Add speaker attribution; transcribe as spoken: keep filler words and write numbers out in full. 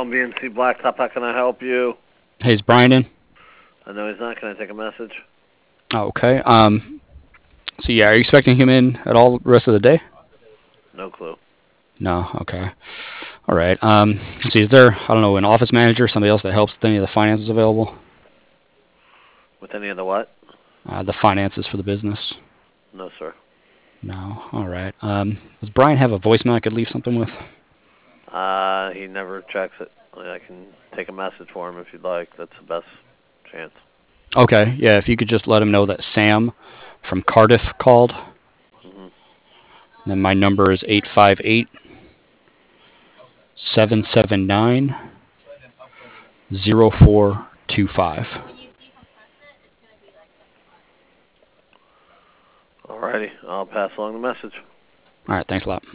Speaker 1: One B N C Blacktop, how can I help you?
Speaker 2: Hey, is Brian in?
Speaker 1: I know he's not. Can I take a message?
Speaker 2: Oh, okay. Um, so yeah, are you expecting him in at all the rest of the day?
Speaker 1: No clue.
Speaker 2: No. Okay. All right. Um, let's see. Is there, I don't know, an office manager, somebody else that helps with any of the finances available?
Speaker 1: With any of the what?
Speaker 2: Uh, the finances for the business?
Speaker 1: No, sir.
Speaker 2: No. All right. Um, does Brian have a voicemail I could leave something with?
Speaker 1: Uh, he never checks it. I can take a message for him if you'd like. That's the best chance.
Speaker 2: Okay. Yeah. If you could just let him know that Sam from Cardiff called.
Speaker 1: hmm
Speaker 2: Then my number is eight five eight, seven seven nine, zero four two five.
Speaker 1: Alrighty, I'll pass along the message.
Speaker 2: All right. Thanks a lot.